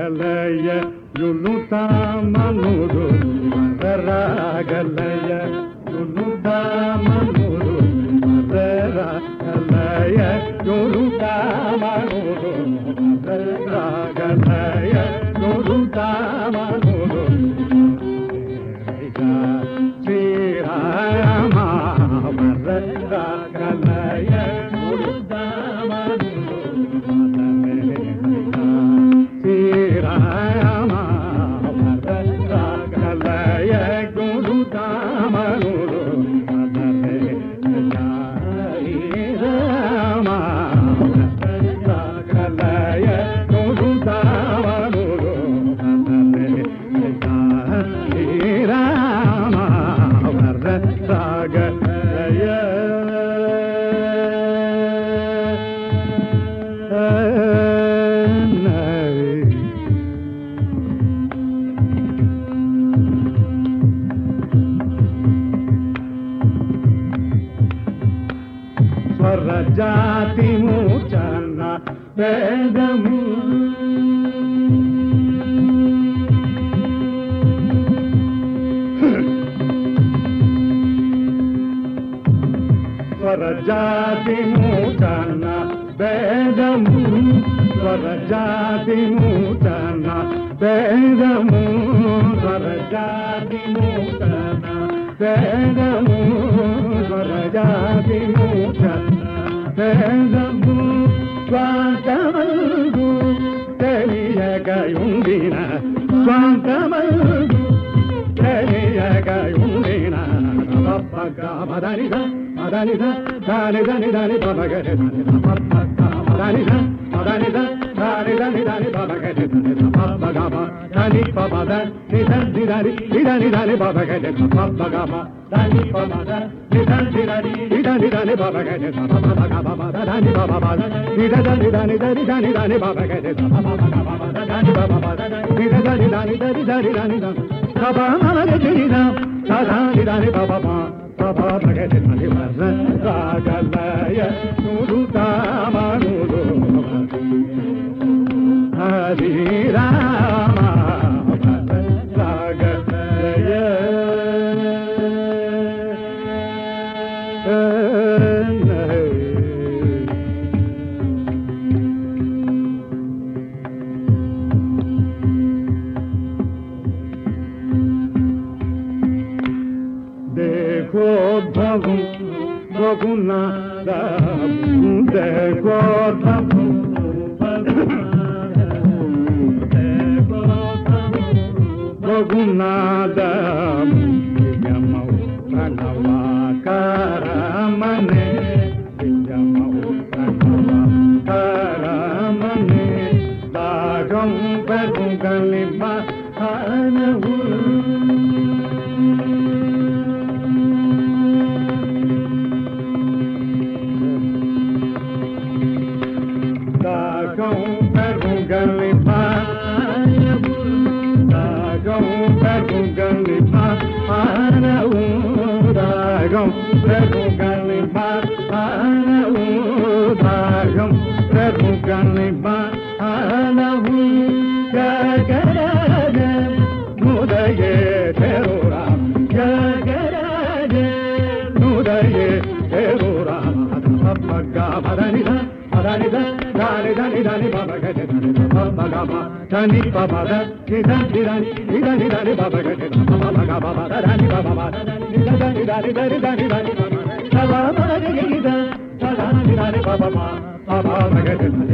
రాగలయ యులుతామనుడు రాగలయ యులుతామనుడు రాగలయ యులుతామనుడు రాగలయ యులుతామనుడు శ్రీరామ రాగలయ శ్రీరామ రాగలయ గురుతామనుడు రామ రాగలయ గురుతామనుడు శ్రీరామ రాగలయ స్వరజాతి మూచన వేదము స్వరజాతి మూచన వేదము స్వరజాతి మూచన వేదము స్వరజాతి మూచన వేదము స్వరజాతి మూచన వేదము స్వాంతమందు తెలియగయుండిన స్వాంతమందు తెలియగయుండిన మదనిద మదనిద దాని దని దాని బగరి మదనిద మదనిద దాని దని దాని బగరి బగమ దని పమద నిదని నిదని నిదని దాని బగరి బగమ దని పమద నిదని నిదని నిదని దాని బగరి బగమ దని బగమ నిదని దాని దరి దాని దాని బగరి బగమ దని బగమ నిదని దాని దరి దాని దాని సభా మగరిన సదాని దాని బగమ సభా భగతి రాగలయ నురుతామనుడు Hari Rama రాగలయ देखोद्भवं रघुनाथं देखोद्भवं रघुनाथं यमौ प्रणवाकारमने यमौ प्रणवाकारमने दागं पेगुगलिमा हनहु Dani baba da dani dani dani dani baba ga dani baba ga baba da dani baba da dani dani dani dani dani dani baba baba ga dani dani dani dani baba baba ga dani